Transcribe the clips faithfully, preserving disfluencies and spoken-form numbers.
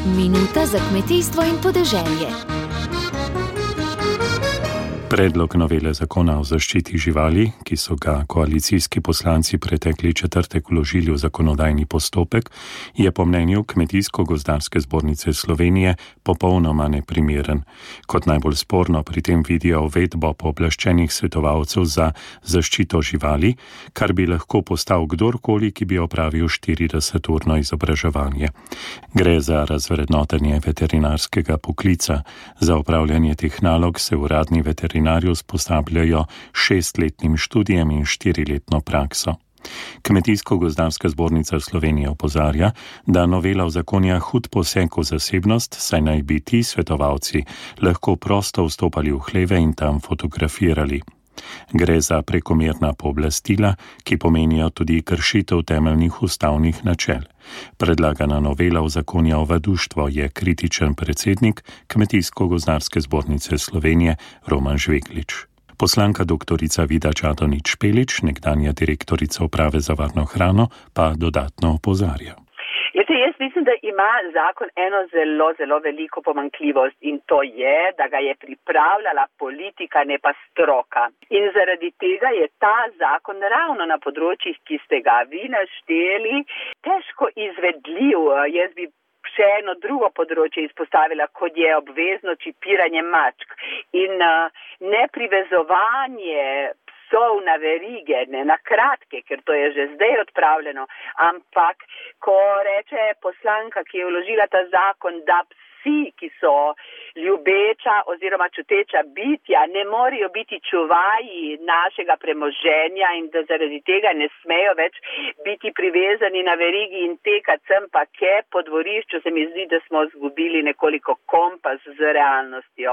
Minuta za kmetijstvo in podeželje. Predlog novele zakona o zaščiti živali, ki so ga koalicijski poslanci pretekli četrtek vložili v zakonodajni postopek, je po mnenju Kmetijsko-gozdarske zbornice Slovenije popolnoma neprimeren. Kot najbolj sporno pri tem vidijo uvedbo pooblaščenih svetovalcev za zaščito živali, kar bi lahko postal kdorkoli, ki bi opravil štirideseturno izobraževanje. Gre za razvrednotenje veterinarskega poklica. Za opravljanje teh nalog se uradni veterinarji usposabljajo šestletnim študijem in štiriletno prakso. Kmetijsko-gozdarska zbornica Slovenije opozarja, da novela uzakonja hud poseg v zasebnost, saj naj bi ti svetovalci lahko prosto vstopali v hleve in tam fotografirali. Gre za prekomerna pooblastila, ki pomenijo tudi kršitev temeljnih ustavnih načel. Predlagana novela uzakonja ovaduštvo, je kritičen predsednik Kmetijsko-gozdarske zbornice Slovenije Roman Žveglič. Poslanka doktorica Vida Čadonič-Špelič, nekdanja direktorica uprave za varno hrano, pa dodatno opozarja. Jete, jaz mislim, da ima zakon eno zelo, zelo veliko pomanjkljivost in to je, da ga je pripravljala politika, ne pa stroka. In zaradi tega je ta zakon ravno na področjih, ki ste ga vi našteli, težko izvedljiv. Jaz bi še eno drugo področje izpostavila, kot je obvezno čipiranje mačk in neprivezovanje psov na verige, ne na kratke, ker to je že zdaj odpravljeno, ampak ko reče poslanka, ki je vložila ta zakon, da psi, ki so ljubeča oziroma čuteča bitja, ne morejo biti čuvaji našega premoženja in da zaradi tega ne smejo več biti privezani na verigi in tekati sem pa ke po dvorišču, se mi zdi, da smo izgubili nekoliko kompas z realnostjo.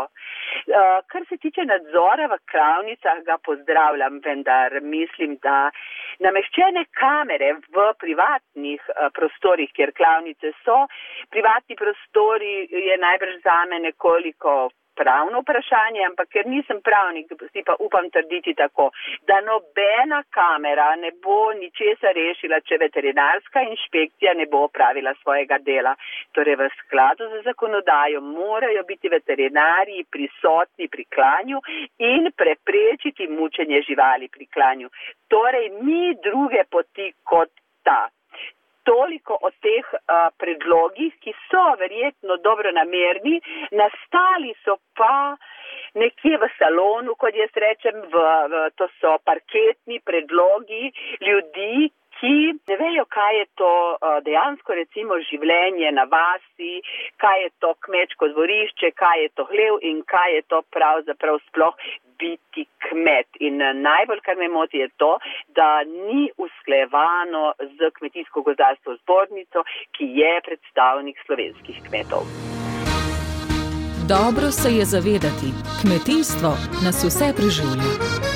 Kar se tiče nadzora v klavnicah, ga pozdravljam, vendar mislim, da nameščene kamere v privatnih prostorih, kjer klavnice so, privatni prostori je najbrž zame nekoliko pravno vprašanje, ampak ker nisem pravnik, si pa upam trditi tako, da nobena kamera ne bo ničesar rešila, če veterinarska inšpekcija ne bo opravila svojega dela. Torej v skladu z zakonodajo morajo biti veterinarji prisotni pri klanju in preprečiti mučenje živali pri klanju. Torej ni druge poti kot ta. Toliko o teh uh, predlogih, ki so verjetno dobronamerni, nastali so pa nekje v salonu, kot jaz rečem, v, v, to so parketni predlogi ljudi, ki ne vejo, kaj je to uh, dejansko recimo življenje na vasi, kaj je to kmečko dvorišče, kaj je to hlev in kaj je to pravzaprav sploh biti kmet. In najbolj, kar me moti, je to, da ni usklajevano z Kmetijsko-gozdarsko zbornico, ki je predstavnik slovenskih kmetov. Dobro se je zavedati, kmetijstvo nas vse preživlja.